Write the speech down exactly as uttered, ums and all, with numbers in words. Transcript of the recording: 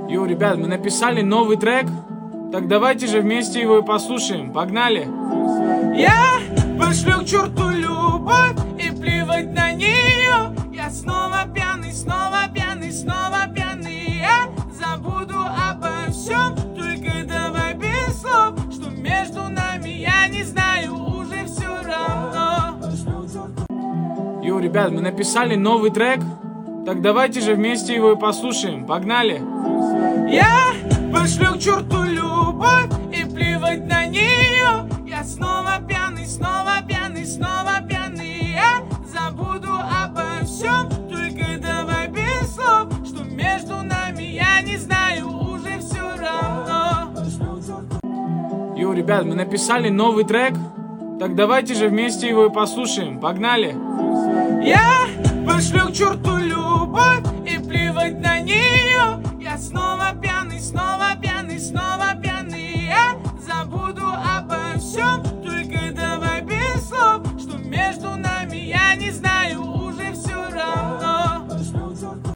Йоу, ребят, мы написали новый трек, так давайте же вместе его и послушаем. Погнали! Я пошлю к черту любовь и плевать на нее. Я снова пьяный, снова пьяный, снова пьяный. Я забуду обо всем, только давай без слов, что между нами я не знаю, уже все равно. Йоу, ребят, мы написали новый трек, так давайте же вместе его и послушаем. Погнали! Я пошлю к черту любовь и плевать на нее. Я снова пьяный, снова пьяный, снова пьяный. Я забуду обо всем, только давай без слов, что между нами я не знаю, уже все равно. Йоу, ребят, мы написали новый трек, так давайте же вместе его и послушаем. Погнали! Я пошлю к черту любовь и плевать на нее. Я снова